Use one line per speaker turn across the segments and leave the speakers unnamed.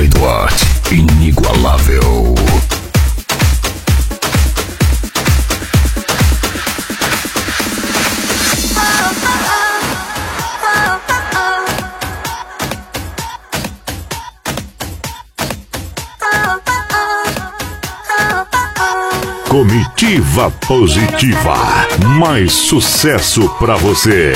DJ Duarte, inigualável. Comitiva Positiva, mais sucesso pra você.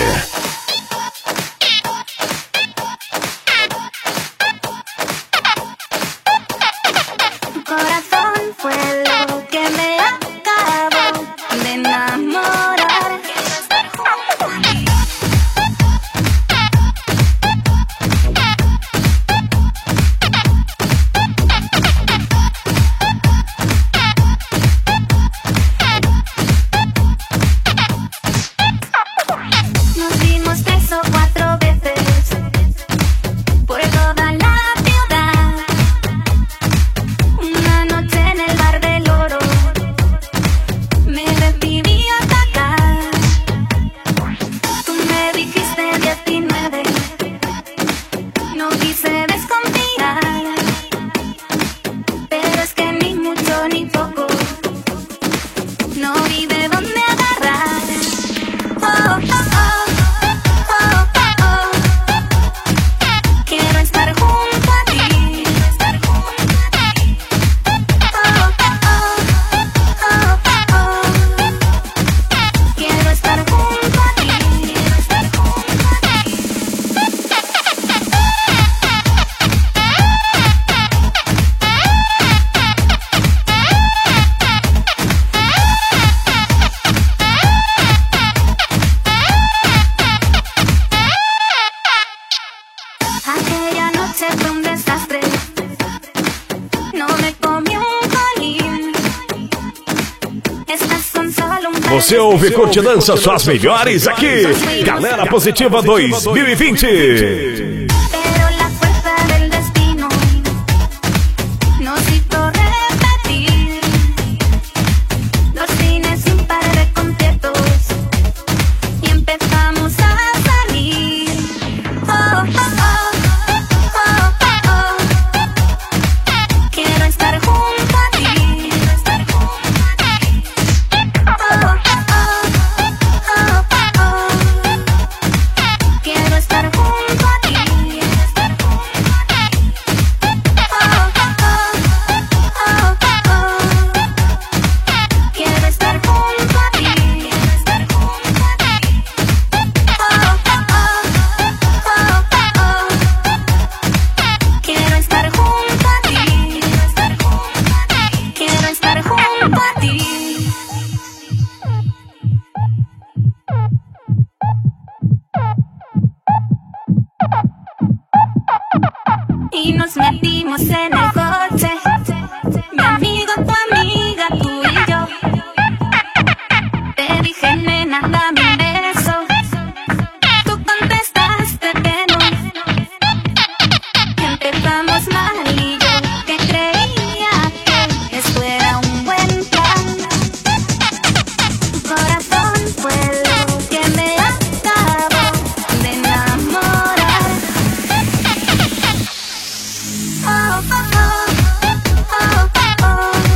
Você ouve, curte, dança suas melhores aqui. Galera Positiva 2020.
Y nos metimos en el coche, mi amigo, tu amiga, tú y yo. Te dije, nena, dame un beso. Tú contestaste que no. Empezamos mal y yo que creía que eso era un buen plan. Tu corazón fue lo que me acabó de enamorar. Oh, oh, oh, oh, oh, oh.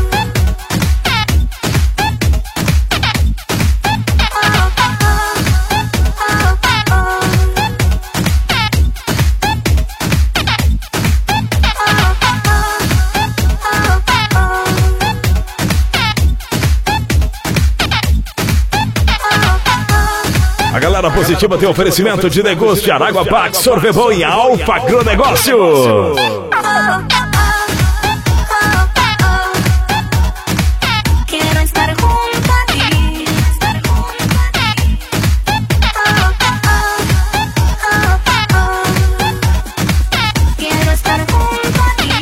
A Galera Positiva tem oferecimento de Negócio de Aragua Pax, Sorvebol e Alfa Agronegócio.
Quiero estar junto a ti. Quiero estar junto a ti.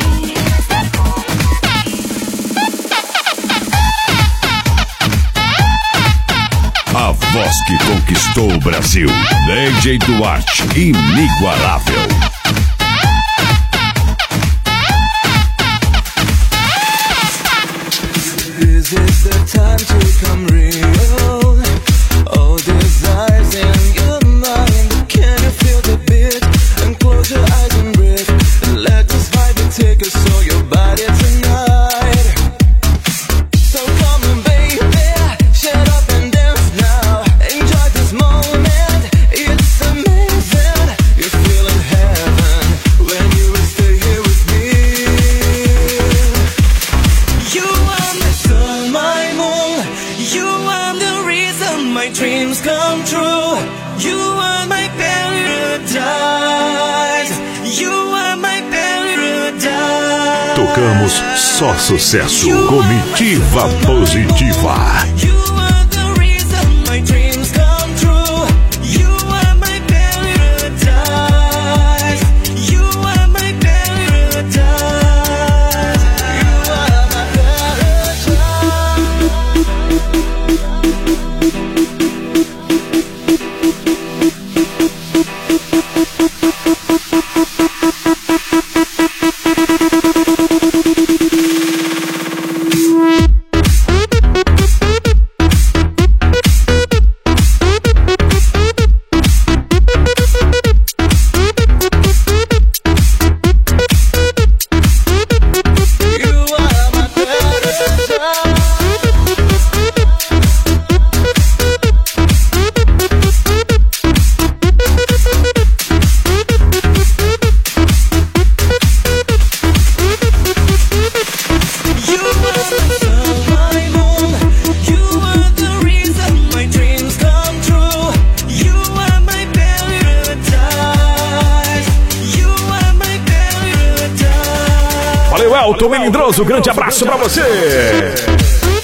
A voz que conquistou o Brasil. DJ Duarte, inigualável.
Is this the time to come real? All desires in your mind. Can you feel the beat? And close your eyes and breathe. And let this vibe take a
tocamos só sucesso. Comitiva Positiva.
You are the reason my dreams come true. You are my paradise. You are my paradise. You are my
Elton Melindroso, grande abraço pra você.